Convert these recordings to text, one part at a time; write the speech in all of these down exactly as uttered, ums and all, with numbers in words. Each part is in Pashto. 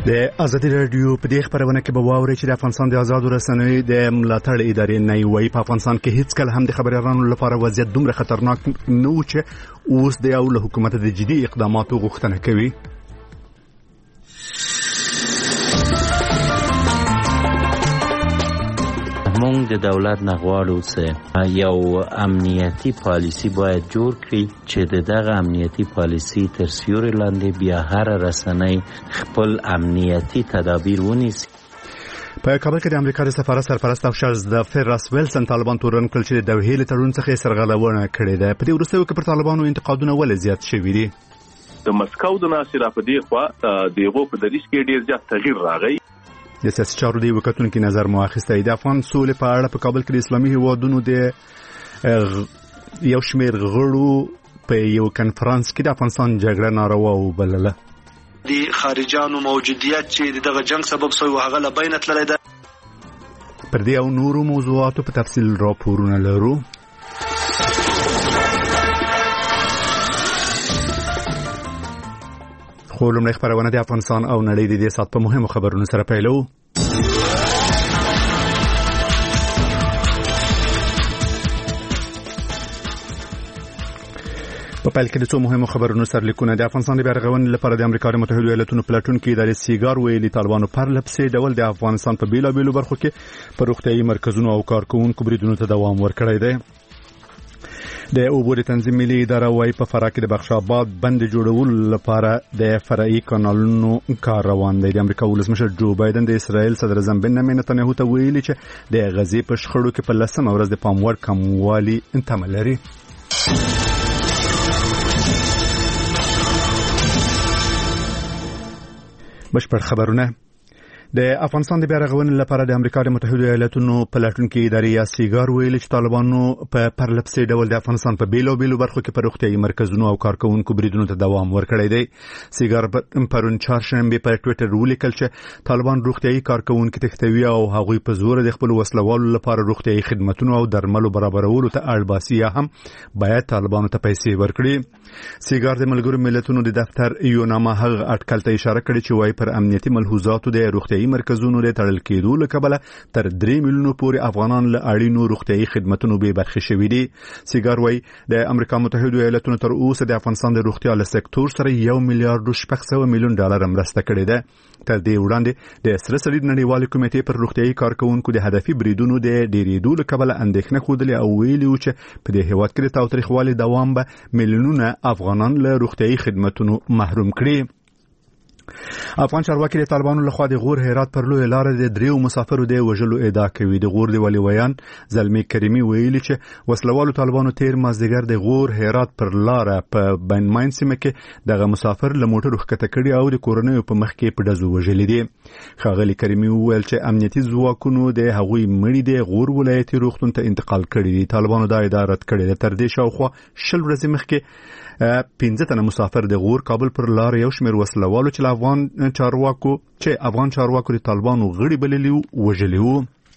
د ازادي رادیو په دې خبرونه کې به واوري چې د افغانستان د آزادو رسنیو د ملاتړ ادارې نه وایي په افغانستان کې هیڅ کله هم د خبريالانو لپاره وضعیت دومره خطرناک نه و چې اوس د یو له حکومت د جدي اقداماتو غوښتنه کوي. مونږ د دولت نه غواړو چې یو امنیتي پالیسی باید جوړ کړي چې د دغه امنیتي پالیسی تر سیوري لاندې بیا هر رسنۍ خپل امنیتي تدابیر ونیسي. په کابل کې د امریکا د سفارت سرپرست او شازده راس ویلسن طالبان تورن کړل چې د دوحې له تړون څخه سرغړونه کړې ده. په دې وروستیو کې پر طالبانو انتقادونه ولې زیات شوي دي؟ د مسکو د ناصر په دې خوا دغه په دریس کې ډیر زیات تغییر راغی. د سیاسي چارو دی وکتونکو نظر مو اخیسته. د افغان سولې په اړه په کابل کې د اسلامي هیوادونو د یو شمېر غړو په یو کنفرانس کې د افغانستان جګړه ناروا وبلله. د خارجانو موجودیت چې دغه جنگ سبب شوی هغه لا بین تللی ده. پر دې او نورو موضوعاتو په تفصیل راپورونه لرو. خو لومړی خبرونه د افغانستان او نړۍ د دې سات په مهمو خبرونو سره پیلو. په پیل کې د څو مهمو خبرونو سرلیکونه. د افغانستان د بیارغونې لپاره د امریکا د متحده ایالاتونو پلاتونکو ادارې سیګار ویلي طالبانو پر لپسې ډول د افغانستان په بیلابېلو برخو کې په روغتیايي مرکزونو او کارکوونکو بریدونو ته دوام ورکړی دی. د اوبو د تنظیم ملي اداره وايي په فراه کې د بخش آباد بند جوړولو لپاره د فرعي کانالونو کار روان دی. د امریکا ولسمشر جو بایدن د اسرائیل صدر اعظم بنیامین نتنیاهو ته ویلي چې د غزې په شخړو کې په لسمه ورځ د پاموړ کموالي تمه لري. بشپړ خبرونه. د افغانستان د بیارغونې لپاره د امریکا د متحده ایالاتونو پلاتونکو ادارې یا سیګار ویلي چې طالبانو په پرلپسې ډول د افغانستان په بیلو بیلو برخو کې په روغتیايي مرکزونو او کارکوونکو بریدونو ته دوام ورکړی دی. سیګار پرون چهارشنبه په ټوئیټر ولیکل چې طالبان روغتیايي کارکوونکو تختوي او هغوی په زور د خپل وسلوالو لپاره روغتیايي خدماتو او درملو برابرولو ته اړ باسي یا هم باید طالبانو ته پیسې ورکړي. سیګار د ملګرو ملتونو د دفتر یو نامه هغه اټکل ته اشاره کړې چې وايي پر امنیتي ملحوظاتو د روغتیايي مرکزونو د تړل کېدو له کبله تر درې میلیونو پورې افغانان له اړینو روغتیايي خدماتو بې برخې شوي دي. سیګار وايي د امریکا متحده ایالاتونو تر اوسه د افغانستان د روغتیا له سکتور سره یو میلیارډ شپږ سوه میلیون ډالر مرسته کړې ده. تر دې وړاندې د سره سړي نړیوالې کمیټې پر روغتیايي کارکوونکو د هدفي بریدونو د ډېرېدو له کبله اندېښنه ښودلې او ویلي و چې په دې هېواد کې د تاوتریخوالي دوام به میلیونونه افغانان له روغتیايي خدماتو محروم کړي. افغان چارواکي د طالبانو لخوا د غور هرات پر لوی لار د دریو مسافرو د وژلو ادعا کوي. د غور د ولي ویان زلمی کریمی ویلي چې وسلوالو طالبانو تیر مازدیګر د غور هرات پر لار په بین ماین سیمه کې دغه مسافر له موټر ښکته کړي او د کورنیو په مخ کې په ډزو وژلي دي. ښاغلي کریمی وویل چې امنیتي ځواکونو د هغوی مړي د غور ولایتي روغتون ته انتقال کړي دي. طالبانو دا ادعا رد کړې ده. تر دې شاوخوا شل ورځې مخکې پنځه تنه مسافر د غور کابل پر لار یو شمېر وسلوالو چې افغان چارواکو چې افغان چارواکو د طالبانو غړي بللي وژلي وو.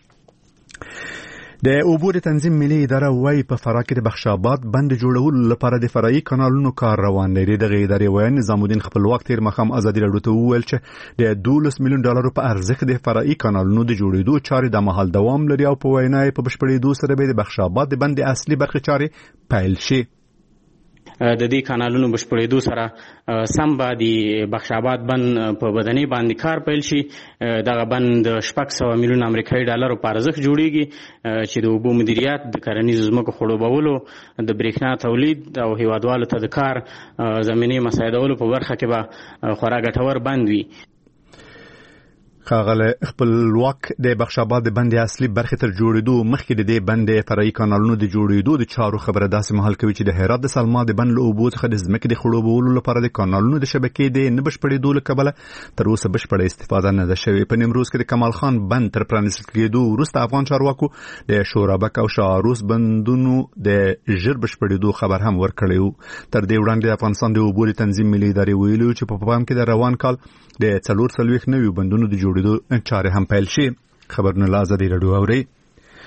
د اوبو د تنظیم ملي اداره وايي په فراه کې د بخش آباد بند جوړولو لپاره د فرعي کانالونو کار روان دی. دغه ادارې وايي نظام الدین خپلواک تیر مخام ازادي رادیو ته وویل چې د دولس میلیون ډالر په ارزښت د فرعي کانالونو د جوړېدو چارې د مهال دوام لري او په وینا په بشپړېدو سره به د بخش آباد د بند اصلي برخې چارې پیل شي. د دې کانالونو بشپړېدو سره سم به د بخش آباد بند په بدني باندې کار پیل شي. دغه بند شپږ سوه میلیون امریکایي ډالرو په ارزښت جوړیږي چې د اوبو مدیریت، د کرنیزو ځمکو خړوبولو، د برېښنا تولید او هیوادوالو ته د کار زمینې مساعدولو په برخه کې به خورا ګټور بند وي. ښاغلی خپلواک د بخش آباد د بند اصلي برخې تر جوړېدو مخکې د دې بند فرعي کانالونو د جوړېدو د چارو خبره داسې مهال کوي چې د هرات د سلما د بند له اوبو څخه د ځمکې د خړوبولو لپاره د کانالونو د شبکې د نه بشپړېدو له کبله تر اوسه بشپړه استفاده نه ده شوې. په نیمروز کې د کمال خان بند تر پرانیستل کېدو وروسته افغان چارواکو د شورابک او شاهروس بندونو د ژر بشپړېدو خبر هم ورکړی و. تر دې وړاندې د افغانستان د اوبو د تنظیم ملي ادارې ویلي چې په پام کې د روان کال د څلور څلوېښت نویو بندونو د جوړېدو چارې هم پیل شي. خبرونه له ازادي راډیو اوري.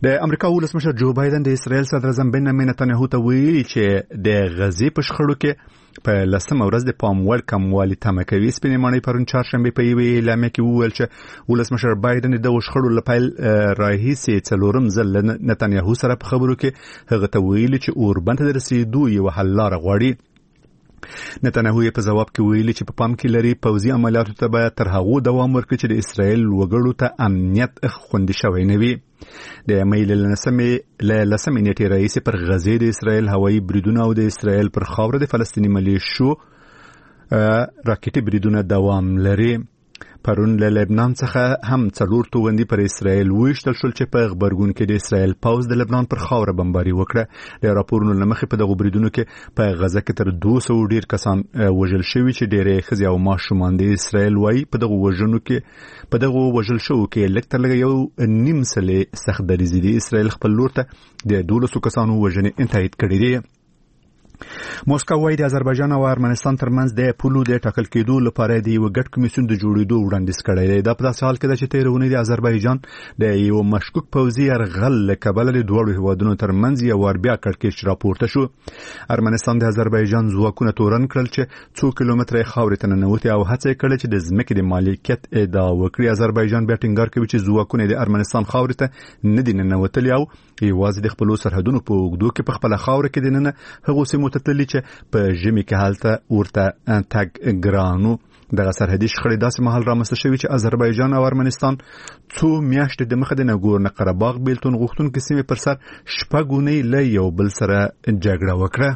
د امریکا ولسمشر جو بایدن د اسرایل صدر اعظم بنیامین نتنیاهو ته ویلي چې د غزې په شخړو کې په لسمه ورځ د پام وړ کموالي تمه کوي. سپینې ماڼۍ پرون چهارشنبه په یوې اعلامیه کې وویل چې ولسمشر بایدن د شخړو له پیل راهیسې څلورم ځل له نتنیاهو سره په خبرو کې هغه ته ویلي چې اوربند ته د رسېدو یوه حل لاره غواړي. نتنیاهو په جواب کې ویلي چې په پام کې لري پوځي عملیاتو ته به تر هغو دوام ورکړي چې د اسرایل وګړو ته امنیت خوندي شوی نه وي. د مې له لسمې له لسمې نیټې راهیسې پر غزې د اسرایل هوایي بریدونه او د اسرایل پر خاوره د فلسطیني ملیشو راکټي بریدونه دوام لري. پرون له لبنان څخه هم څلور توغندي پر اسرایل وشتل شول چې په خبرګون کې د اسرایل پوځ د لبنان پر خاوره بمباري وکړه. د راپورونو لمخې په دغه بریدونو کې په غزه کې تر دوه سوه ډیر کسان وژل شوي چې ډېرې ښځې او ماشومان د اسرایل وایي په دغه وژنو کې په دغه وژل شوو کې لږ تر لږه یو نیم سلې سخت دریځي د اسرایل خپل لور ته د دولسو کسانو وژنې تایید کړې دي. موسکو وايي د آذربایجان او ارمنستان ترمنځ د پولو د ټاکل کېدو لپاره د یو ګډ کمیسیون د جوړېدو وړاندیز کړی دی. دا په داسې حال کې ده چې تېره اونۍ د آذربایجان د یو مشکوک پوځي یرغل له کبله د دواړو هیوادونو ترمنځ یو وار بیا کړکېچ راپورته شو. ارمنستان د آذربایجان ځواکونه تورن کړل چې څو کیلومتره خاورې ته ننوتي او هڅه کړې چې د ځمکې د مالکیت ادعا وکړي. آذربایجان بیا ټینګار کوي چې ځواکونه د ارمنستان خاورې ته نه دي ننوتلي او یوازې د خپلو سرحدونو په اوږدو کې په خپله خاوره کې دننه هغو سیمو ته تللي چې په ژمي کې هلته ورته تګ ګرانو. دغه سرحدي شخړې داسې مهال رامنځته شوي چې آذربایجان او ارمنستان څو میاشتې د مخه د نګورنو قرهباغ بیلتون غوښتونکو سیمې پر سر شپږ اونۍ له یو بل سره جګړه وکړه.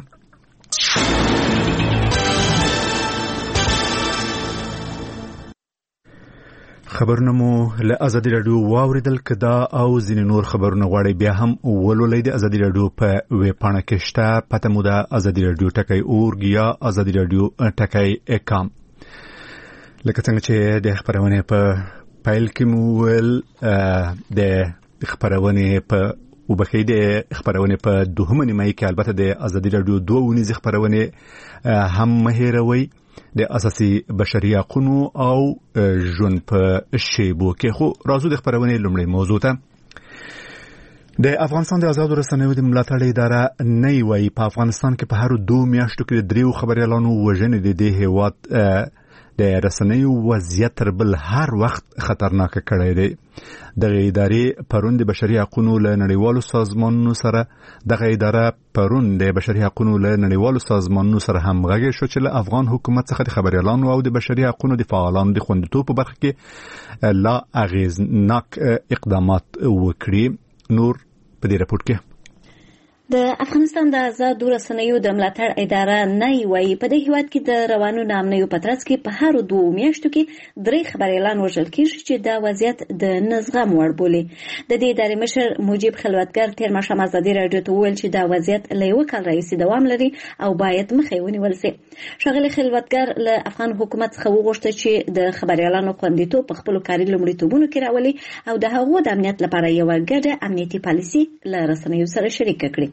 خبرونه مو له ازادي رادیو واوریدل. کدا او ځینې نور خبرونه غواړي بیا هم ولولئ د ازادي رادیو په ویب پاڼه کې شته. پته مو ده ازادي رادیو ټکی اورګ یا ازادي رادیو ټکی کام. لکه څنګه چې د خبرونه په پیل کې مو ول د خبرونه په وبخې د خبرونه په دوهمه نیمه کې البته د ازادي رادیو دوه ونیز خبرونه هم مهیروي د اساسي بشري حقوقو او ژوند په شیبو کې. خو راځو د خبرونه لومړی موضوع ته. د افغانستان د آزادو رسنیو د ملاتړ اداره نه وایي په افغانستان کې په هر دوه میاشتو کې د دریو خبريالانو وژنې د دې هیواد د رسنیو وضعیت تر بل هر وخت خطرناک کړی دی. دغه ادارې پرون د بشري حقوقو له نړیوالو سازمانونو سره دغه اداره پرون د بشري حقوقو له نړیوالو سازمانونو سره همغږي شو چې له افغان حکومت څخه د خبريالانو او د بشري حقوقو د فعالانو د خوندیتوب په برخه کې لا اغیزناک اقدامات وکړي. نور په دې راپور کې د افغانستان د آزادو رسنیو د ملاتړ اداره نه وایي په دې هیواد کې د روانو نامنیو په ترڅ کې په هر دوه میاشتو کې درې خبريالان وژل کېږي چې دا وضعیت د نزغم وړ بولي. د دې ادارې مشر مجيب خلوتګر تیر ماښام ازادي رادیو ته وویل چې دا وضعیت له یو کال راهیسې دوام لري او باید مخې ونیول شي. ښاغلي خلوتګر له افغان حکومت څخه وغوښتل چې د خبريالانو خوندیتوب په خپل کاري لومړیتوبونو کې راولي او د هغو د امنیت لپاره یو ګډه امنیتي پالیسي له رسنیو سره شریک کړي.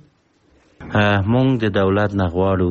مونږ د دولت نه غواړو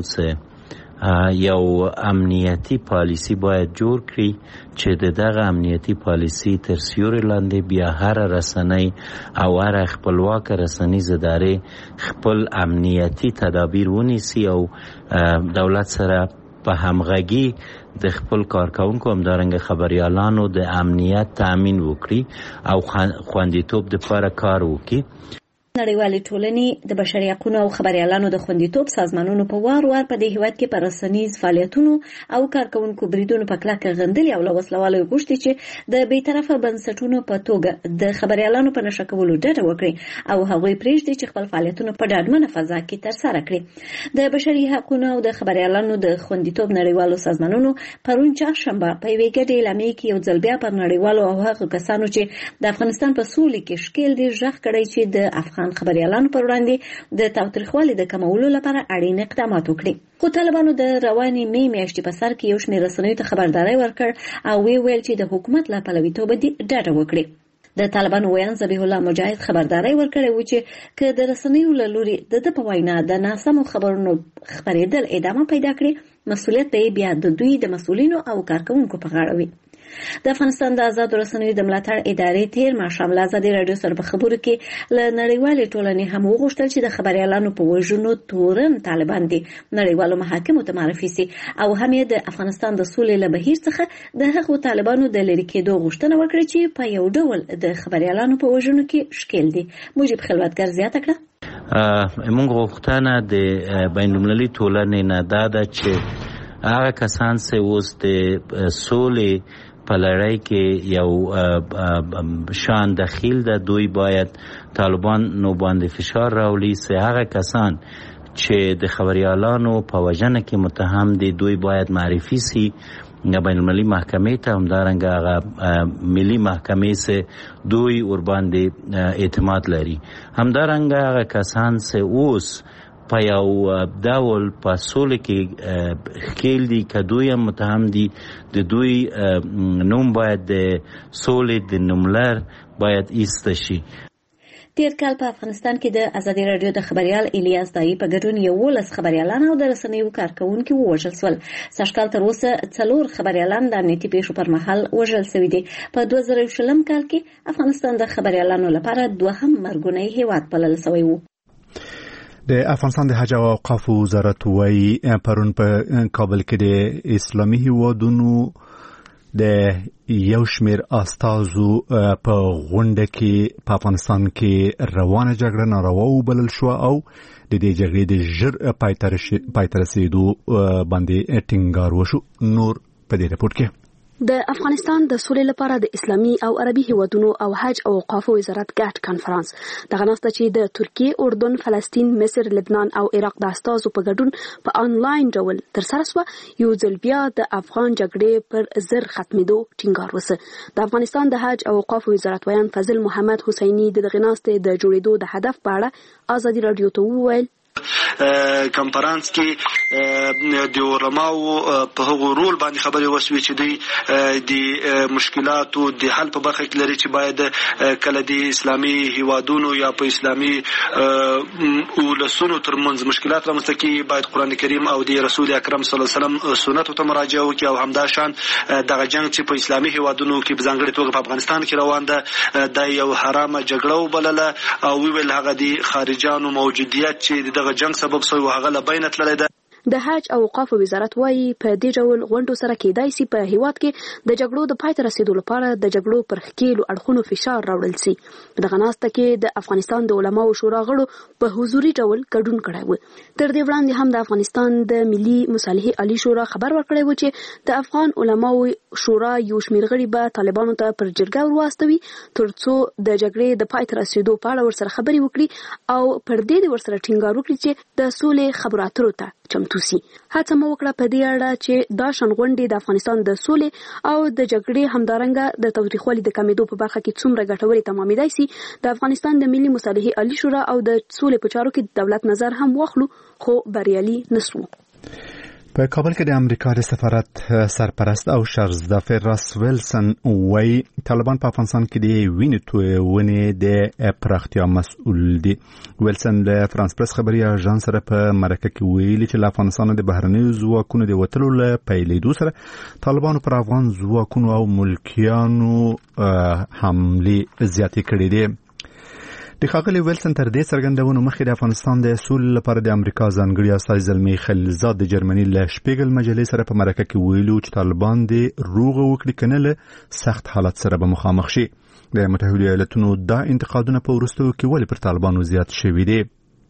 چې یو امنیتي پالیسی باید جوړ کړي چې د دغه امنیتي پالیسی تر سیوري لاندې بیا هر رسنۍ او هر خپلواک رسنیز ادارې خپل امنیتي تدابیر ونیسي او دولت سره په همغږي د خپل کارکونکو همدارنګه خبريالانو د امنیت تامین وکړي او خوندیتوب لپاره کار وکړي. نړیوالې ټولنې د بشري حقوقو او خبريالانو د خوندیتوب سازمانونو په وار وار په دې هیواد کې پر رسنیز فعالیتونو او کارکونکو بریدونو په کلکه غندلي او له وسلوالو غوښتي چې د بیطرفه بنسټونو په توګه د خبريالانو په نشه کولو ډډه وکړي او هغوی پرېږدي چې خپل فعالیتونه په ډاډمنه فضا کې ترسره کړي. د بشري حقوقو او د خبريالانو د خوندیتوب نړیوالو سازمانونو پرون چهارشنبه په یوې ګډې اعلامیې کې یو ځل بیا پر نړیوالو او هغو کسانو چې د افغانستان په سولې کې ښکیل دي غږ کړی چې د افغان خبريالانو پر وړاندې د تاوتریخوالي د کمولو لپاره اړین اقدامات وکړي. خو طالبانو د رواني می میاشتې په سر کې یو شمېر رسنیو ته خبرداري ورکړ او وی ویل چې د حکومت له پلویتوب ډډه وکړي. د طالبانو ویان ذبیح الله مجاهد خبرداري ورکړی و چې که د رسنیو له لوري د د په وینا د ناسمو خبرونو خپرېدل ادامه پیدا کړي مسؤلیت به بیا د دوی د مسؤلینو او کارکونکو په غاړه وي. د افغانستان د آزاد رسنیو د ملاتړ ادارې تیر ماښام له ازادي راډیو سره په خبرو کې له نړیوالې ټولنې هم وغوښتل چې د خبريالانو په وژنو تورن طالبان دي نړیوالو محاکمو ته معرفي سي او هم یې د افغانستان د سولې له بهیر څخه د هغو طالبانو د لری کېدو غوښتنه وکړه چې په یو ډول د خبريالانو په وژنو کې شکل دي. مجيب خلوتګر زیاته کړه موږ غوښتنه د بین المللي ټولنې نه دا ده چې هغه کسان چې اوس د سولې په لړۍ کې یو شان دخیل ده دوی باید طالبان نو باندې فشار راولي چې هغه کسان چې د خبريالانو په وژنه کې متهم دي دوی باید معرفي سي بین المللي محکمې ته همدارنګه هغه ملي محکمې سه دوی ور باندې اعتماد لري همدارنګه هغه کسان چې اوس په یو ډول په سولې کې ښکیل دي که دوی هم متهم دي د دوی نوم باید د سولې د نوملر باید ایسته شي. تیر کال په افغانستان کې د ازادي راډیو د خبريال الیاس دایی په ګډون یولس خبريالان او د رسنیو کارکونکو وژل شول. سږکال تر اوسه څلور خبريالان د امنیتي پیښو پر مهال وژل شوي دي. په دوه زره شلم کال کې افغانستان د خبريالانو لپاره دوهم مرګونی هیواد بلل شوی و. د افغانستان د حج او اوقاف وزارت وايي پرون په کابل کې د اسلامي هیوادونو د یو شمیر استازو په غونډه کې په افغانستان کې روانه جګړه ناروا وبلل شو او د دې جګړې د ژر پای ته رسیدو باندې ټینګار وشو. نور په دې رپورت کې د افغانستان د سولې لپاره د اسلامي او عربي هیوادونو او حج او اوقاف وزارت ګډ کانفرنس دغه ناسته چې د ترکیه، اردن، فلسطین، مصر، لبنان او عراق د استازو په ګډون په انلاین ډول تر سره شو یو ځل بیا د افغان جګړې پر زر ختمېدو ټینګار وسه. د افغانستان د حج او اوقاف وزارت ویان فضل محمد حسینی د دغه ناسته د جوړېدو د هدف په اړه ازادي رادیو ته وویل کانفرنس کې د علماو په هغو رول باندې خبرې وشوې چې دوی د مشکلاتو د حل په برخه کې لري چې باید کله د اسلامي هیوادونو یا په اسلامي ولسونو ترمنځ مشکلات رامنځته کړي باید قرآن کریم او د رسول اکرم صلی الله علیه وسلم سنتو ته مراجعه وکړي او همدا شان دغه جنگ چې په اسلامي هیوادونو کې په ځانګړي توګه په افغانستان کې روان ده دا یو حرامه جګړه وبلله او ویل هغه د خارجانو موجودیت چې دغه جنگ سبب سوی هغه لا بین تللی ده. د حج او اوقاف وزارت وايي په دې ډول غونډو سره کېدای شي په هیواد کې د جګړو د پای ته رسیدو لپاره د جګړو پر ښکیلو اړخونو فشار راوړل شي. په دغه ناسته کې د افغانستان د علماو شورا غړو په حضوري ډول ګډون کړی و. تر دې وړاندې هم د افغانستان د ملي مصالحې عالی شورا خبر ورکړی و چې د افغان علماو شورا یو شمېر غړي به طالبانو ته پر جرګه ورواستوي ترڅو د جګړې د پای ته رسیدو په اړه ورسره خبرې وکړي او پر دې ورسره ټینګار وکړي چې د سولې خبرو اترو ته چمتو سي. هڅه مو وکړه په دې اړه چې دا شان غونډې د افغانستان د سولې او د جګړې همدارنګه د تاوتریخوالي د کمیدو په برخه کې څومره ګټورې تمامېدای شي. د افغانستان د ملي مصالحې عالی شورا او د سولې په چارو کې د دولت نظر هم واخلو خو بریالي نسو. په کابل کې د امریکا د سفارت سرپرست او شرزدافر راس ویلسن وايي طالبان په افغانستان کې د وینې تویونې د پراختیا مسؤل دي. ویلسن له فرانس پریس خبري اژانس سره په مرکه کې ویلي چې له افغانستان د بهرنیو ځواکونو د وټلو له پیلېدو سره طالبانو پر افغان ځواکونو او ملکیانو حملې زیاتې کړې دي. د ښاغلي ویلسن تر دې څرګندونو مخکې د افغانستان د سولې لپاره د امریکا ځانګړي استازي زلمي خلیلزاد د جرمني له شپیګل مجلې سره په مرکه کې ویلو چې طالبان د روغه وکړي کنه له سخت حالت سره به مخامخ شي. د متحده ایالاتونو دا انتقادونه په وروستیو کې ولې پر طالبانو زیات شوي دي.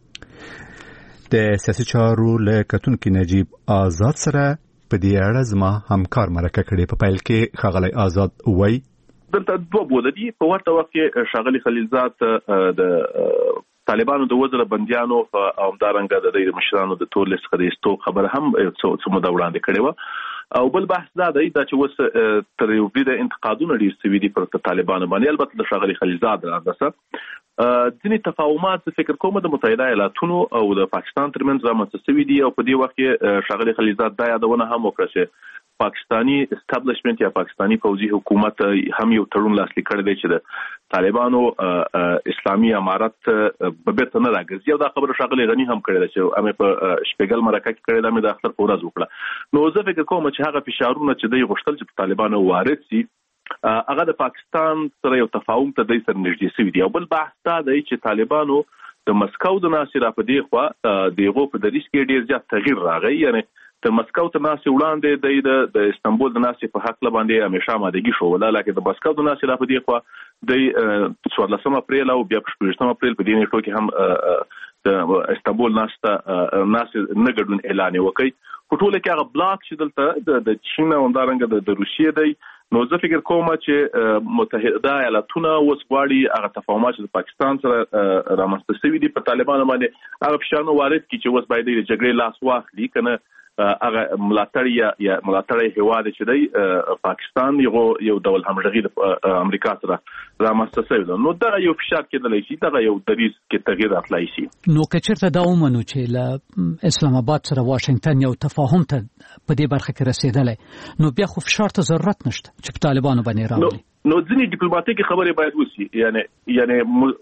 د سیاسي چارو له کتونکي نجیب آزاد سره په دې اړه زما همکار مرکه کړې. په پیل کې ښاغلی آزاد وایي دلته دوه بوله دي. په ورته وخت کې ښاغلي خلیلزاد د طالبانو د وزیر بندیانو او همدارنګه د دوی مشرانو د ټول څخه د استو خبر هم څه مده وړاندې کړې و او بل بحث دا دی چې وس تر یو بده انتقادونه لري سوي دي پر طالبانو باندې. البته د ښاغلي خلیلزاد راځه ځینې تفاهمات فکر کوم د متحده ایالاتونو او د پاکستان ترمنځ رامنځته شوي دي او په دې وخت کې ښاغلي خلیلزاد دا یادونه هم وکړه چې پاکستانی استابلیشمنت یا پاکستانی پوځي حکومت هم یو تړون لاسلیک کړی دی چې د طالبانو اسلامي امارت په بیرته نه راګرځي او دا خبره شاغلي غنی هم کړی دی چې امه په شپږل مرکه کې کړی دی مې د اختر په ورځ وکړه. نو زه فکر کوم چې هغه فشارونه چې دوی غوښتل چې طالبانو وارد شي هغه د پاکستان سره یو تفاهم ته د سر نږدې شوی دی. او بل بحث دا دی چې طالبانو د مسکو د ناسي را په دی خو دغه په دریس کې ډیر زیات تغییر راغی. یعنی د مسکو ته ناسي وړاندې د استانبول د ناسي په حق لباندې همیشه مادګي شو ولا لکه د مسکو د ناسي را په دی خو د څوارلسم اپریل او بیا شپږم اپریل په دې نیټو کې هم د استانبول ناسته ناسي نګډون اعلان وکړي. په ټوله کې هغه بلاک چې دلته د چین او همدارنګه د روسیې دی. نو زه فکر کوم چې متحده ایالاتونه اوس غواړي هغه تفاهمات چې د پاکستان سره رامنځته شوي دي په طالبانو باندې هغه فشارونه وارد کړي چې اوس باید د جګړې لاس واخلي کنه هغه ملاتړ یا یا ملاتړ هیواد چې دی پاکستان یو یو ډول همغږي د امریکا سره رامنځته شوی دی. نو دا یو فشار کېدلی شي دا یو دریز کې تغییر راتلای شي. نو کچرته دا ومنو چې له اسلام آباد سره واشنگټن یو تفاهم ته په دې برخه کې رسیدلی نو بیا خو فشار ته ضرورت نشته چې په طالبانو باندې راولي. نو ځینې ډیپلوماټیکي خبرې باید وشي. یعنی یعنی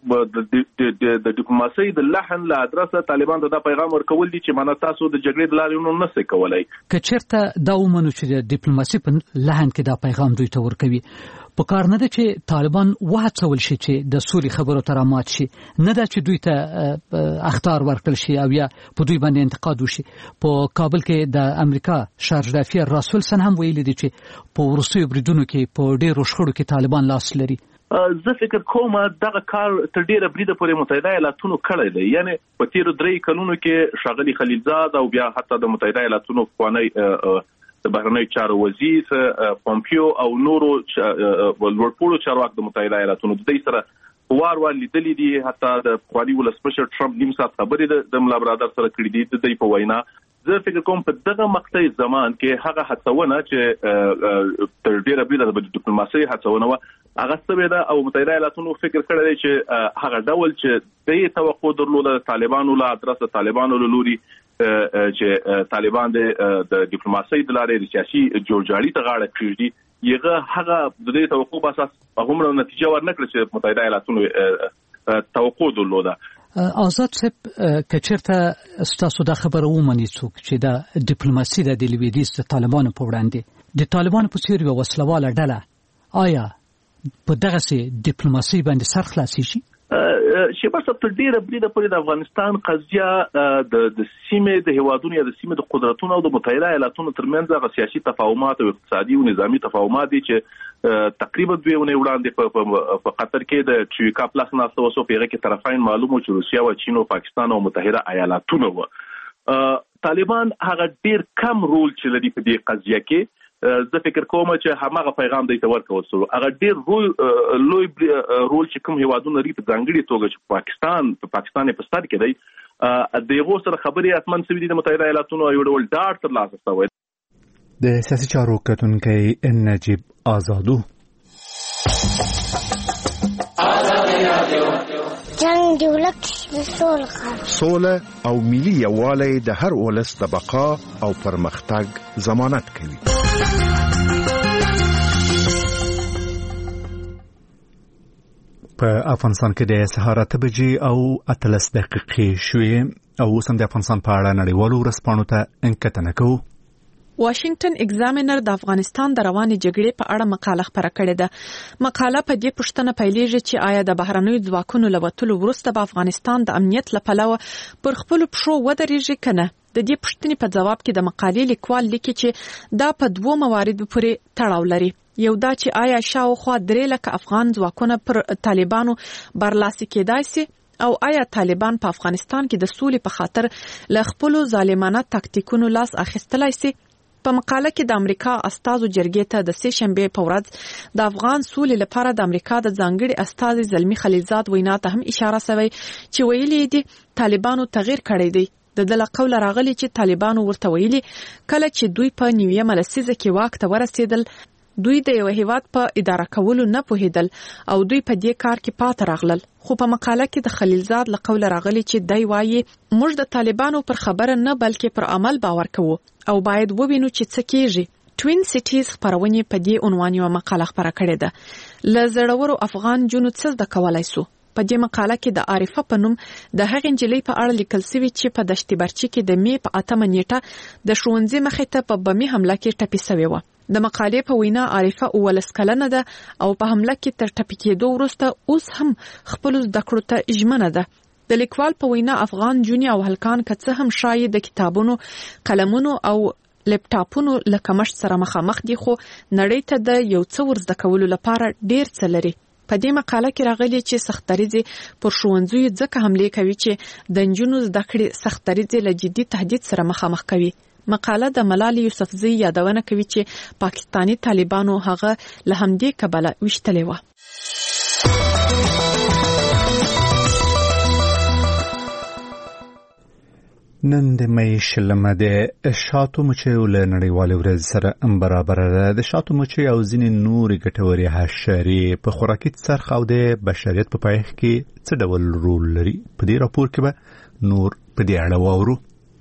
د ډیپلوماسۍ د لحن له ادرسه طالبان ته دا پیغام ورکول دي چې معنا تاسو د جګړې د لارې نو نه سې کولای. کچرته دا ومنو چې د ډیپلوماسۍ په لحن کې دا پیغام دوی ته ورکوي په کار نه ده چې طالبان وهڅول شي چې د سولې خبرو ته رامات شي نه ده چې دوی ته اخطار ورکړل شي او یا په دوی باندې انتقاد وشي. په کابل کې د امریکا شارج دافیر راسولسن هم ویلي دي چې په وروستیو بریدونو کې په ډېرو شخړو کې طالبان لاس لري. زه فکر کوم دغه کار تر ډیره بریده پورې متحده ایالاتونو کړی دی. یعنی په تیر درې کلونو کې شاغلي خلیلزاد او بیا حتی د متحده ایالاتونو خوانی د بهرنیو چارو وزیر پومپیو او نورو ورپورو چارواکو د متحده ایالاتونو د دې سره وار وار لیدلې دي. حتی د خواني ولسمشر ټرمپ نیم ساعت خبرې د ملا برادر سره کړې دي د دې په وینا. زه فکر کوم په دغه مقطعي زمان کې هغه هڅونه چې تر ډیره بریده د ډیپلوماسۍ هڅونه و هغه څه ده او متحده ایالاتونو فکر کړی دی چې هغه ډول چې د توقع درلوده طالبانو له ادرسه طالبانو له لوري چې طالبان د ډیپلوماسۍ د لارې سیاسي جوړجاړي ته غاړه کړي یغه هغه د دې توقع په اساس هغومره نتیجه ورنکړي چې متحده ایالاتونو توقع درلوده. آزاد صاحب کچرته ستاسو دا خبره ومني څوک چې دا ډیپلوماسي د لویدیځ د طالبانو په وړاندې د طالبانو په څیر یو وسلواله ډله آیا په دغه سي ډیپلوماسي باندې سر خلاصي شي؟ چې بس په ډیره بریده پورې د افغانستان قضیه د د سیمې د هوادونو یا د سیمې د قدرتونو او د متحده ایالاتونو ترمنځ هغه سیاسي تفاهمات او اقتصادي او نظامی تفاهمات دي چې تقریبا دوی ونه وړاندې په قطر کې د چویکا پلاس ناسو وسو پیغه کې طرفین معلومو چې روسیا او چین او پاکستان او متحده ایالاتونو و طالبان هغه ډیر کم رول چې لري په دې قضیه کې. زه فکر کوم چې هغه پیغام دی ته ورکول شو هغه ډیر رول لوی رول چې کوم هیوادونه لري په ځانګړي توګه چې پاکستان په پاکستان په ستر کې دی دغه سره خبري اتمن سوي دي د متحده ایالاتونو یو ډول ډاټ تر لاسه شوی. د سیاسي چارو کتونکي نجیب آزادو جنگ دولت سول سوله او ملي یووالی د هر ولس د بقا او پرمختګ ضمانت کوي. په افغانستان کې د سهار اته بجې او اتلس دقیقې شوې او اوس هم د افغانستان په اړه نړیوالو ورځپاڼو ته انکتنه کوو. واشنگټن ایگزامینر د افغانستان د روانې جګړې په اړه مقاله خپره کړې ده. مقاله په دې پوښتنه پیلېږي چې آیا د بهرنیو ځواکونو له وتلو وروسته په افغانستان د امنیت له پلوه پر خپلو پښو ودرېږي که نه. د دې پوښتنې په ځواب کې د مقالې لیکوال لیکي چې دا په دوو مواردو پورې تړاو لري. یو دا چې آیا شاوخوا درې لکه افغان ځواکونه پر طالبانو برلاسي کېدای سي او آیا طالبان په افغانستان کې د سولې په خاطر له خپلو ظالمانه تاکتیکونو لاس اخیستلای سي. په مقاله کې د امریکا استازو جرګې ته د سه شنبه په ورځ د افغان سولې لپاره د امریکا د ځانګړي استاذ زلمی خلیلزاد وینا ته هم اشاره شوی چې ویلي دي طالبانو تغییر کړی دی. د دله قول راغلی چې طالبانو ورته ویلي کله چې دوی په نیویمه لسیزه کې واک ته ورسېدل دوی د یو هیواد په اداره کولو نه پوهیدل او دوی په دې کار کې پاتې راغلل. خو په مقاله کې د خلیلزاد له قول راغلی چې دای وایي موږ د طالبانو پر خبره نه بلکې پر عمل باور کوو او باید ووینو چې څه کیږي. توین سټیز خبرونه په دې عنوان یو مقاله خبره کړې ده. ل زړورو افغان جنو څه د کولای سو. په دې مقاله کې د عارفه په نوم د هغې نجلۍ په اړه لیکل شوی چې په دشت برچي کې د می په اتمه نیټه د ښوونځي مخې ته په بمي حمله کې ټپي شوې و. د مقالې په وینا عارفه اولس کلنه ده او په حمله کې تر ټپي کېدو وروسته اوس هم خپل زده کړو ته ژمنه ده. د لیکوال په وینا افغان جونی او هلکان که څه هم شاید د کتابونو، قلمونو او لپټاپونو له کمښت سره مخامخ دي، خو نړۍ ته د یو څه ورزده کولو لپاره ډیر څه لري. په دې مقاله کې راغلي چې سختدریځي پر ښوونځیو ځکه حملې کوي چې د نجونو زده کړې سختدریځي له جدي تهدید سره مخامخ کوي. مقاله د ملالۍ یوسفزۍ یادونه کوي چې پاکستانی طالبانو هغه له همدې کبله وشتلې و. نن د مې شلمه د شاتو مچیو له نړیوالې ورځ سره برابر ده. د شاتو مچۍ او ځینې نورې ګټورې حشرې په خوراکي څرخ او د بشریت په پایښت کې څه ډول رول لري؟ په دې راپور کې به نور په دې اړه واورو.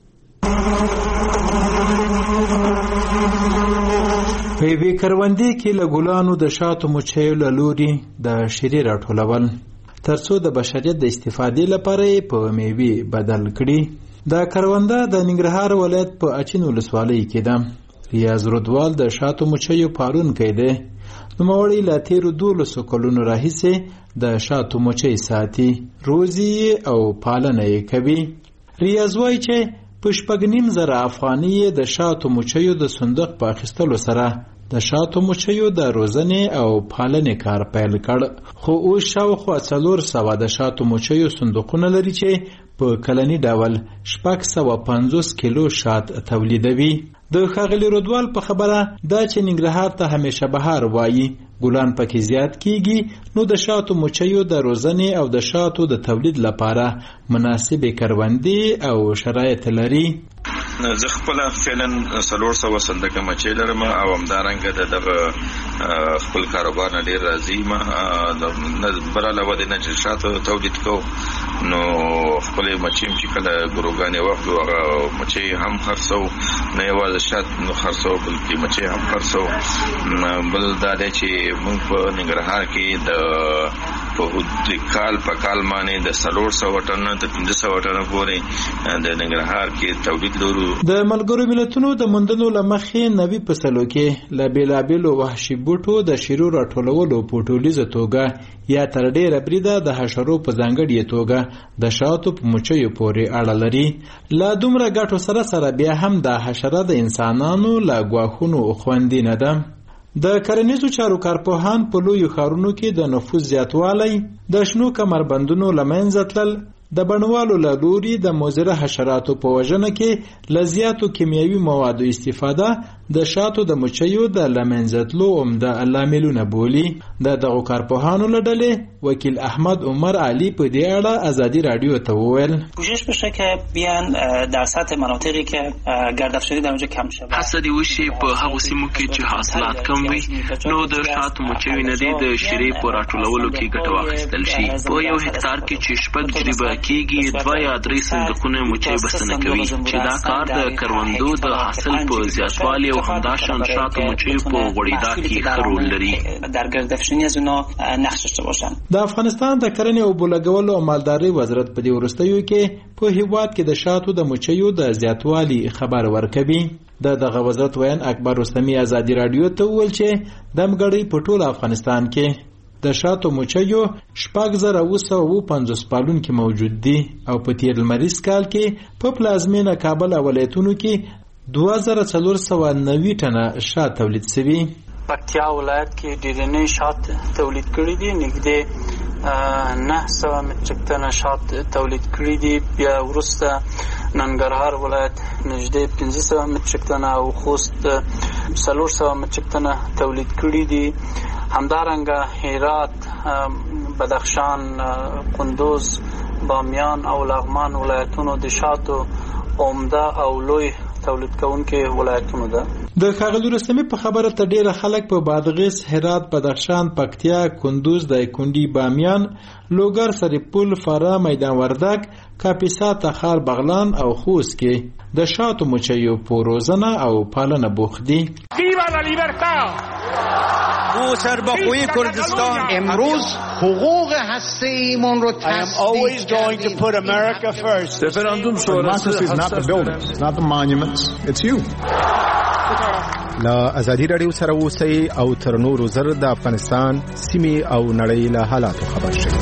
په یوې کروندې کې له ګلانو د شاتو مچیو له لوري د شیرې راټولول ترڅو د بشریت د استفادې لپاره یې په میوې بدل کړي. دا کرونده د ننګرهار ولایت په اچین ولسوالۍ کې ده. ریاض رودوال د شاتو مچیو پالونکی دی. نوموړی له تیرو دولسو کلونو راهیسې د شاتو مچۍ ساتي، روزي او پالنه یې کوي. ریاض وایي چې په شپږ نیم زره افغانۍ د شاتو مچیو د صندوق په اخیستلو سره د شاتو مچیو د روزنې او پالنې کار پیل کړ. خو اوس شاوخوا څلور سوه د شاتو مچیو صندوقونه لري چې په کلنی ډول شپږ سوه پنځوس کیلو شات تولیدوي. د ښاغلي رودوال په خبره دا چې ننګرهار ته همیشه بهار وایي، ګلان پکې زیات کیږي، نو د شاتو مچیو د روزنې او د شاتو د تولید لپاره مناسبې کروندې او شرایط لري. زه خپل فعلا څلور سوه صندوقه مچۍ لرم او همدارنګه د دغه خپل کاروبار نه ډېر راضي یم. بل علاوه د نه چې شاتو تولید کوو نو خپلې مچۍ هم چې کله ګروګانې واخلو هغه مچۍ هم خرڅوو، نه یوازې شات نو خرڅوو بلکې مچۍ هم خرڅوو. بل دا دی چې موږ په ننګرهار کې د په کال په کال باندې د څلور سوه ټنه تر پنځه سوه ټنه پورې د ننګرهار کې تولید لرو. د ملګرو ملتونو د موندنو له مخې نوي فصلو کې له بېلابېلو وحشي بوټو د شیرو راټولولو په ټولیزه توګه یا تر ډېره بریده د حشرو په ځانګړې توګه د شاتو په مچیو پورې اړه لري. له دومره ګټو سره سره بیا هم د حشره د انسانانو له ګواښونو خوندي نه ده. د کرنیزو چارو کارپوهان په لویو ښارونو کې د نفوذ زیاتوالی، د شنو کمربندونو له منځه تلل، د بڼوالو له لوري د مضره حشراتو په وژنه کې له زیاتو کیمیاوي موادو استفاده د شاتو د مچیو د له منځه تلو عمده لاملونه بولي. د دغو کارپوهانو له ډلې وکیل احمد عمر علي په دې اړه ازادي رادیو ته وویل: کوشش بشه که بیان در سطح مناطقی که گردافشاری در اونجا کم شود. حسدی وشي په هغو سیمو کې چې حاصلات کم وي نو د شاتو مچیو نه دي د شیرې په راټولولو کې ګټه واخیستل شي. په یو هکتار کې چې شپږ جریبه کېږي دوه یا درې صندوقونه مچۍ بسنه کوي چې دا کار د کروندو د حاصل په زیاتوالي او همداشان شاتو مچیو په غوړېدا کې ښه رول لري. در گردافشانی از اونا نقش داشته باشن. د افغانستان د کرنې او بولګولو او مالدارۍ وزارت په دې وروستیو کې په هیواد کې د شاتو د مچیو د زیاتوالي خبر ورکوي. د دغه وزارت وین اکبر رستمی ازادي رادیو ته وویل چې د مګړۍ په ټول افغانستان کې د شاتو مچیو شپږ زره اوه سوه اوه پنځوس پالونکي موجود دي او په تیر لمریز کال کې په پلازمینه کابل او ولایتونو کې دوه زره څلور سوه نوي ټنه شات تولید شوي. پکتیا ولایت کې ډیرنۍ شات تولید کړي دي، نږدې نه سوه متریک ټنه شات تولید کړي دي. بیا وروسته ننګرهار ولایت نږدې پنځه سوه متریک ټنه او خوست څلور سوه متریک ټنه تولید کړي دي. همدارنګه هرات، بدخشان، کندوز، بامیان او لغمان ولایتونو د شاتو عمده او لوی تولید کوونکي ولایتونه ده. د ښاغلي رستمي په خبره ته ډیره خلک په بادغیس، هرات، بدخشان، پکتیا، کندوز، دایکنډي، بامیان، لوګر، سرپل، فراه، میدان وردګ، کاپیسا، تخار، بغلان او خوست کې د شاتو مچیو په روزنه او پالنه بوخت دي. ما سربخوی کردستان امروز حقوق هسته ایمان رو تصدیق Referendum sonrası is not the buildings, not the monuments, it's you. لا ازادي رادیو سره اوسئ او تر نورو زر د افغانستان سیمې او نړۍ له حالاتو خبر شئ.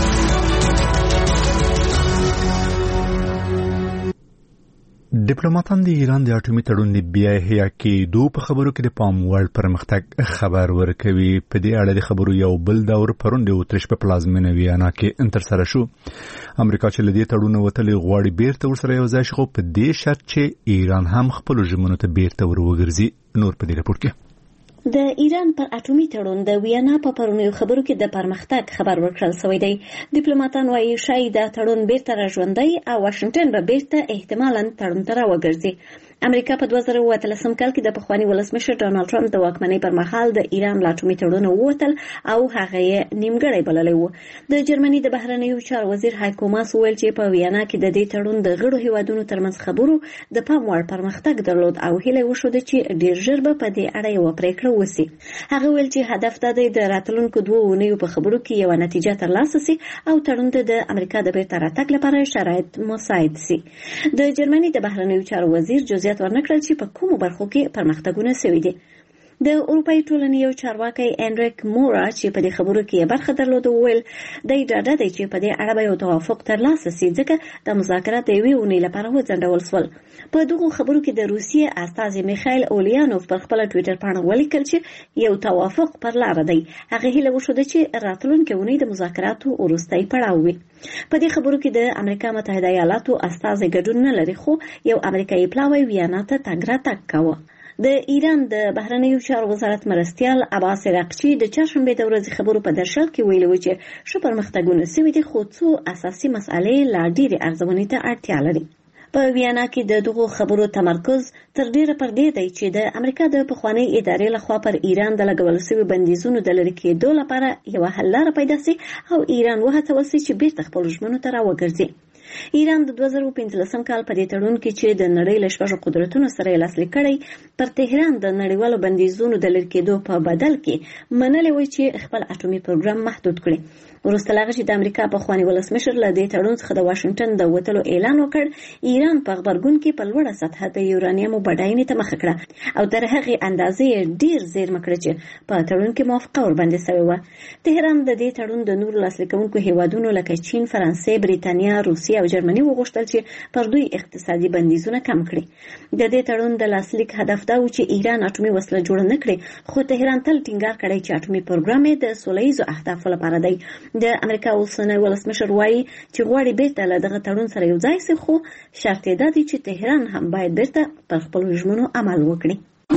ډیپلوماټان د ایران د اټومي تړون د بیا احیا کېدو په خبرو کې د پام وړ پرمختګ خبر ورکوي. په دې اړه د خبرو یو بل دور پرون د اتریش په پلازمینه ویانا کې انترسره شو. امریکا چې لدې تړون وتلې غواړي بیرته ورسره یو ځای شي، خو په دې شرط چې ایران هم خپل ژمنو ته بیرته وروګرځي. نور په دې راپور کې د ایران پر اټومي تړون د ویانا په پرونیو خبرو کې د پرمختګ خبر ورکړل شوی دی. ډیپلوماټان وايي شاید د تړون بیرته راژوندي او واشنگټن به بیرته احتمالاً تړون ته راوګرځي. امریکا په دوه زره اووه اتلسم کال کې د پخوانی ولسمشر ډانلډ ټرمپ د واکمنۍ پر مهال د ایران له اټومي تړون ووتل او هغه یې نیمګړی بللی و. د جرمني د بهرنیو چارو وزیر هایکو ماس وویل چې په ویانا کې د دې تړون د غړو هیوادونو ترمنځ خبرو د پام وړ پرمختګ درلود او هیله وشوده چې ډیر ژر به په دې اړه یو پریکړه وسی. هغه ویل چې هدف دا دی د راتلونکو دوه اونیو په خبرو کې یو نتیجه ترلاسه شي او تړون ته د امریکا د بیرته راتګ لپاره شرایط مساعد شي. د جرمني د بهرنیو چارو وزیر جزئیات ورنکړل چې په کومو برخو کې پرمختګونه شوي دي. د اروپאי ټولنې یو چارواکي انریک مورا چې په دې خبرو کې برخه درلوده ویل د ډاډه دی چې په دې اړه به یو توافق ترلاسه شي ځکه د مذاکرات یوې اونۍ لپاره وځنډول شول. په دغه خبرو کې د روسیې استازي میخایل اوليانوف پر خپل ټوئیټر باندې ولیکل چې یو توافق پر لار دی. هغه هیله وشوده چې راتلونکي اونۍ د مذاکراتو وروستۍ پړاو وي. په دې خبرو کې د امریکا متحده ایالاتو استازي ګډون نه لري، خو یو امریکایي پلاوی ویانا ته تګ راتګ کاوه. د ایران د بهرنیو چارو وزارت مرستیال عباس عراقچی د چهارشنبه د ورځې خبرو په درشل کې ویلي و چې ښه پرمختګونه شوي دي، خو څو اساسي مسالې لا ډېرې ارزونې ته اړتیا لري. په ویانا کې د دغو خبرو تمرکز تر ډیره پر دې دی چې د امریکا د پخوانی ادارې لخوا پر ایران د لګول شوي بندیزونو د لرې کېدو لپاره یوه حل لاره پیدا شي او ایران وهڅول شي چې بیرته خپل ژمنو ته راوګرځي. ایران د دوه زره پنځلسم کال په دې تړون کې چې د نړۍ له شپږو قدرتونو سره یې لاسلیک کړی پر تهران د نړیوالو بندیزونو د لرې کېدو په بدل کې منلې وای چې خپل اټومي پروګرام محدود کړي. وروسته له هغه چې د امریکا پخوانی ولسمشر له دې تړون څخه د واشنگټن د وتلو اعلان وکړ، ایران په غبرګون کې په لوړه سطحه د یورانیمو بډاینې ته مخه کړه او تر هغې اندازې ډیر زیرمه کړه چې په تړون کې موافقه ورباندې شوې وه. تهران د دې تړون د نورو لاسلیکونکو هیوادونو لکه چین، فرانسې، بریتانیا، روسیه او جرمني وغوښتل چې پر دوی اقتصادي بندیزونه کم کړي. د دې تړون د لاسلیک هدف دا و چې ایران اټومي وسله جوړه نه کړي، خو تهران تل ټینګار کړی چې اټومي پروګرام یې د سوله ییزو اهدافو لپاره دی. د امریکا اوسنی ولسمشر وایي چې غواړي بیرته له دغه تړون سره یو ځای شي، خو شرط یې دا دی چې تهران هم باید بیرته پر خپلو ژمنو عمل وکړي.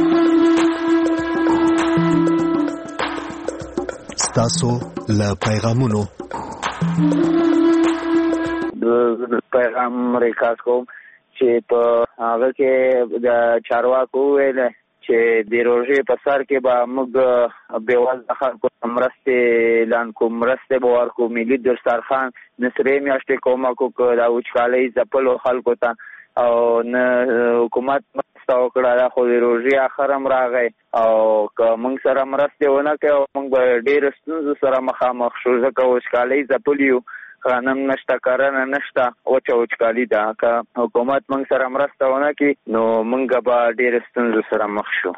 ستاسو له پیغامونو د پیغام ریکاست کوم چې په هغه کې د چارواکو ویل چې د روژې په سر کې به موږ بېوزله خلکو ته مرستې اعلان کوو، مرستې به ورکړو، ملي دسترخوان نصرې میاشتې کومک وکړو د وچکالۍ ځپلو خلکو ته، او نه حکومت مرسته وکړه. خو د روژې اخر هم راغی او که موږ سره مرستې ونه کړو موږ به ډېرو ستونزو سره مخامخ شو ځکه وچکالۍ ځپلي یو، غنم نشته، کرنه نشته، وچه وچکالي ده. که حکومت موږ سره مرسته ونه کړي نو موږ به ډېرې ستونزو سره مخ شو.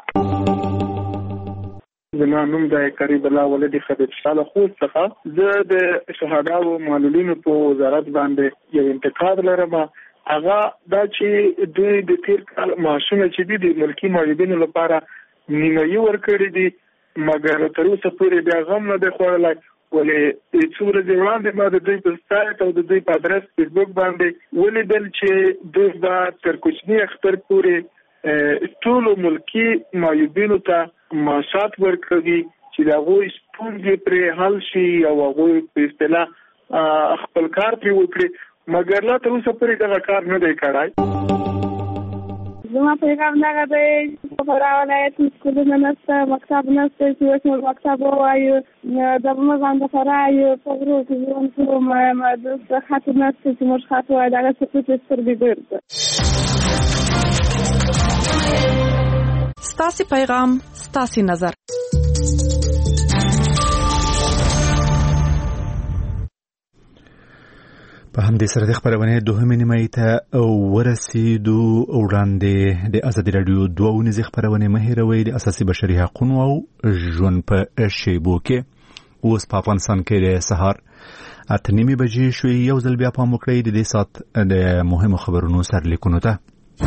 زما نوم د قریب الله ولدي خدیج شاه خوست څخه. زه د شهداو معلولینو په وزارت باندې یو انتقاد لرم. هغه دا چې دوی د تیر کال معاشونه چې دي د ملکي معلولینو لپاره نیمایي ورکړي دي، مګر تر اوسه پورې بیا غم نه دی خوړلی. ولې څو ورځې وړاندې ما د دوی په سایټ او د دوی په ادرس فیسبوک باندې ولیدل چې دوی به تر کوچني اختر پورې ټولو ملکي معیوبینو ته معاشات ورکوي چې د هغوی ستونزې پرې حل شي او هغوی په اصطلاح خپل کار پرې وکړي، مګر لا تر اوسه پورې دغه کار نه دی کړی. زما پیغام دغه دی چې په فراه ولایت کې سکولونه نشته، مکتب نشته چې اوس موږ مکتب ووایو. د موږ باندې فراه یو په غرو کې ژوند کوو، د خط نشته چې موږ خط وایو، دغه څه چې سترګې ګرځي. ستاسو پیغام ستاسو نظر. په همدې سره د خبرونه دوهمې نیمې ته ورسېدو. وړاندې د ازادي رادیو دوه ونیزې خبرونه مهیروي د اساسي بشري حقوقو او ژوند په شیبو کې. اوس په افغانستان کې د سهار اته نیمې بجې شوې. یو ځل بیا پام وکړئ د دې سات د مهمو خبرونو سرلیکونو ته.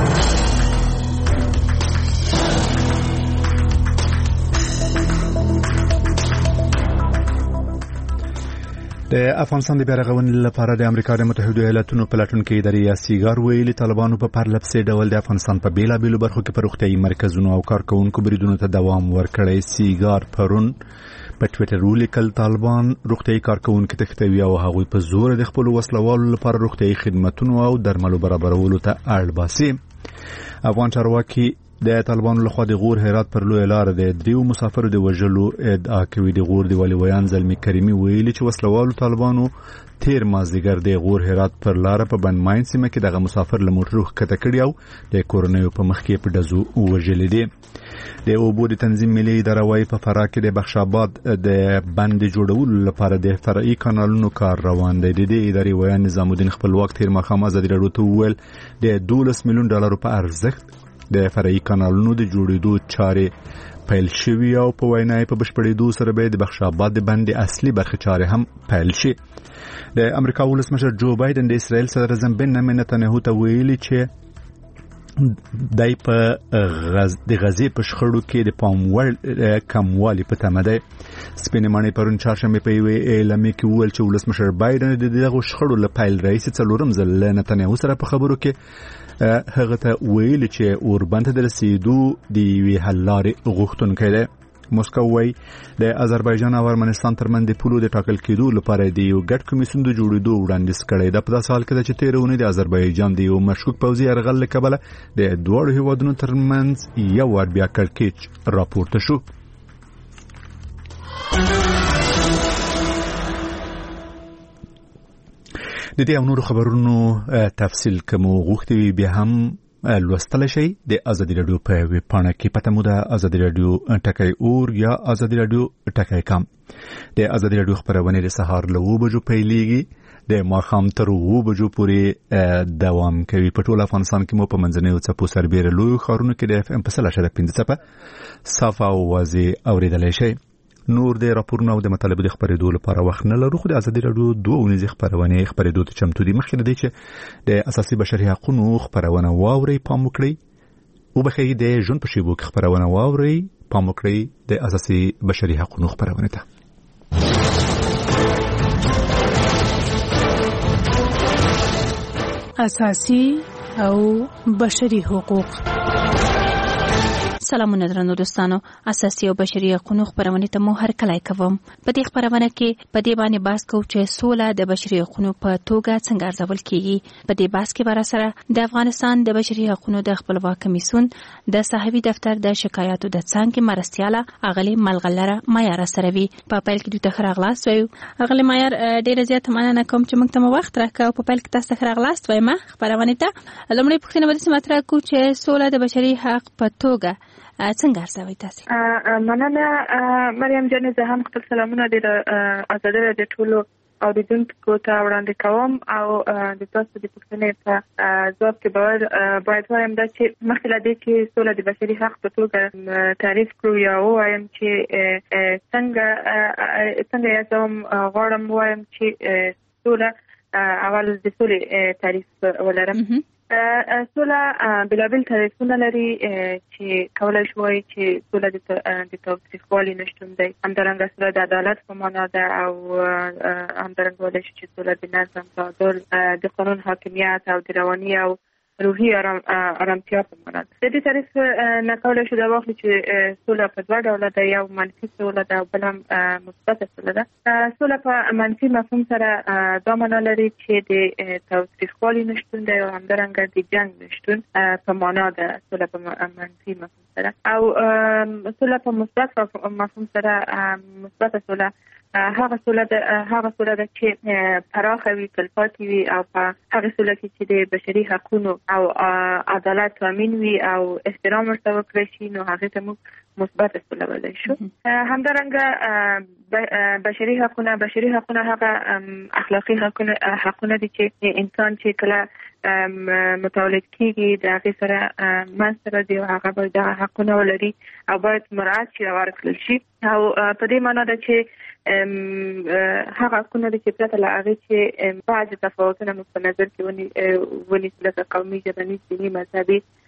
د افغانستان د بیارغونې لپاره د امریکا د متحده ایالاتونو پلاتونکو ادارې یا سیګار ویلي طالبانو په پرلپسې ډول د افغانستان په بیلابیلو برخو کې په روغتیايي مرکزونو او کارکونکو بریدونو ته دوام ورکړی. سیګار پرون په ټویټر ولیکل طالبان روغتیايي کارکونکو تختوي او هغوی په زور د خپل وسلوالو لپاره روغتیايي خدماتو او درملو برابرولو ته اړ باسي. افغان چارواکي د طالبانو لخوا د غور هرات پر لوی لار د دریو مسافرو د وژلو ادعا کوي. د غور د والي ویان زلمی کریمي ویلي چې وسلوالو طالبانو تیر مازدیګر د غور هرات پر لار په بند ماین سیمه کې دغه مسافر له موټر ښکته کړی او د کورونیو په مخ کې په دزو وژلې دي. د اوبو د تنظیم ملي اداره وايي په فراه کې د بخش آباد د بند جوړولو لپاره د فرعي کانالونو کار روان دی. د دې ادارې ویان نظام الدین خپلواک تیر ماښام ازادي راډیو ته وویل د دولس میلیون ډالرو په ارزښت د فرعي کانالونو د جوړېدو چارې پیل شوي او په وینا په بشپړېدو سره به د بخش آباد د بند اصلي برخې چارې هم پیل شي. د امریکا ولسمشر جو بایدن د اسرائیل صدر اعظم بنیامین نتنیاهو ته ویلي چې دای په غز د غزې په شخړو کې د پام وړ کموالي په تمه دی. سپینې ماڼۍ پرون چهارشنبه په یوې اعلامیه کې وویل چې ولسمشر بایدن د دغو شخړو له پیل راهیسې څلورم ځل له نتنیاهو سره په خبرو کې هغه ته ویلي چې اوربند ته رسیدو د یوې حل لارې غوښتونکی دی. موسکو وايي د آذربایجان او ارمنستان ترمنځ د پولو د ټاکل کېدو لپاره د یو ګډ کمیسیون د جوړېدو وړاندیز کړی دی. په داسې حال کې ده چې تېره اونۍ د آذربایجان د یو مشکوک پوځي یرغل له کبله د دواړو هېوادونو ترمنځ یو وار بیا کړکېچ راپورته شو. د دې او نورو خبرونو تفصیل کوم غوښتي بیا هم لوستل شي د ازادي رادیو په ویب پاڼه کې. پته مو ده ازادي رادیو ټکی اور یا ازادي رادیو ټکی کام. د ازادي رادیو خبرونه د سهار له اوه بجو پیلېږي د ماښام تر اوه بجو پورې دوام کوي. په ټول افغانستان کې مو په منځنیو څپو سربېره لویو ښارونو کې د اف ام په سل اشاریه پنځه څپه صافه او واضح اورېدلی شي. نور د راپورونو او د مطالبو د خبرېدو لپاره وخت نه لرو، خو د ازادي رادیو دوه ونیزې خبرونه خبرېدو ته چمتو دي. مخکې د دې چې د اساسي بشري حقوقو خبرونه واورئ پام وکړئ، او بخیر د ژوند په شیبو کې خبرونه واورئ پام وکړئ د اساسي بشري حقوقو خبرونه ته. اساسي او بشري حقوق. سلامونه درنو دوستانو، اساسي او بشري حقوقو خبرونه ته مو هر کله کوم. په دې خبرونه کې په دې باندې بحث کوو چې سوله د بشري حقوقو په توګه څنګه ارزول کیږي. په دې بحث کې بار سره د افغانستان د بشري حقوقو د خپلواک کمیسیون د صاحبي دفتر د شکایاتو د څنګه مرستياله اغلی ملغلره معیار سره وی. په پیل کې دوی ته خراغلاس وایو. اغلی معیار ډیر زیات مننه کوم چې موږ ته وخت راکاو. په پیل کې تاسو خراغلاس وایم خبرونه ته. لومړی پوښتنه به څه مطرح کو چې سوله د بشري حق په توګه څنګه ارزوي تاسو؟ مننه مریم جان، زه هم خپل سلامونه د ازادي رادیو ټولو اوریدونکو ته وړاندې کوم او د تاسو د پوښتنې په ځواب کې باید باید وایم دا چې مخکې له دې چې سوله د بشري حق په توګه تعریف کړو یا وایم چې څنګه څنګه یې زم غواړم وایم چې سوله اول د سولې تعریف ولرم. سوله بلابل تعریفونه لري چې کولای شوی چې سوله د تاوتریخوالي نشتون دی، همدارنګه سوله د عدالت په معنا ده او همدارنګه کولای شي چې سوله د نظم، تعادل، د قانون حاکمیت او د رواني او روحي آرامتیا په معنا ده. د دې تعریف نه کولای شو دا واخلي چې سوله په دوه ډوله ده، یو منفي سوله ده او بل هم مثبت سوله ده. سوله په منفي مفهوم سره دا معنا لري چې د تاوتریخوالي نشتون دی او همدارنګه د جنگ نشتون په معنا ده سوله په منفي مفهوم سره. او سوله په مثبت مفهوم سره مثبت سوله هغه سوله ده هغه سوله ده چې پراخه وي، تلپاتې وي او په هغه سوله کې چې د بشري حقوقو او عدالت تامین وي او احترام ورته وکړي شي نو هغه ته موږ مثبت استلولای شو. همدارنګه بشري حقوقونه بشري حقوقونه هغه اخلاقي حقوقونه حقوقونه دي چې انسان چې کله متولد کیږي د هغه سره منځته دی هغه به د حقوقونه ولري او باید مراعات شي او ورکړل شي او په دې معنی ده چې هغه حقوقونه چې پرته له هغه چې بعض تفاوتونه په نظر کې ونی ونی لکه قومي ژبني دیني مذهبي